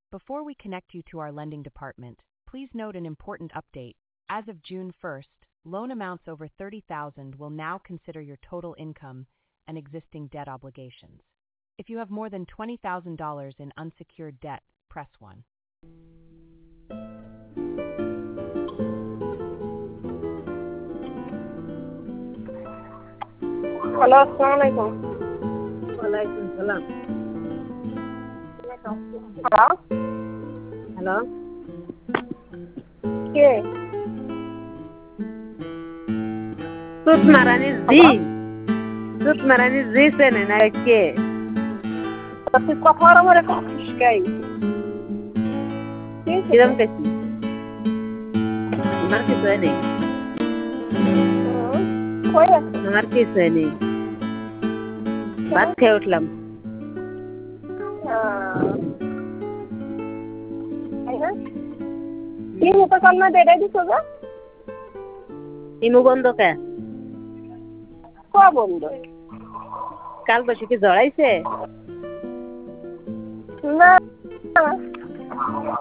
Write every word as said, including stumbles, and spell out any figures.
Before we connect you to our lending department, please note an important update. As of June first, loan amounts over thirty thousand dollars will now consider your total income and existing debt obligations. If you have more than twenty thousand dollars in unsecured debt, press one. Hello, আসসালামু আলাইকুম। ওয়ালাইকুম সালাম। Hello, hello, কে? সুত মারানি জি সুত মারানি জি চেনে না কে? তুই কথা আমার এখন খুশকাই কিরম কেছি আমার কিছু নেই, কই আছে? আমার কিছু নেই, ভাত খেয়ে উঠলাম। কি মতো কান্না দেড়াই দিছো গা? ইমু বন্ধ কে? ক বন্ধ? কাল বসে কি জড়াইছে? না।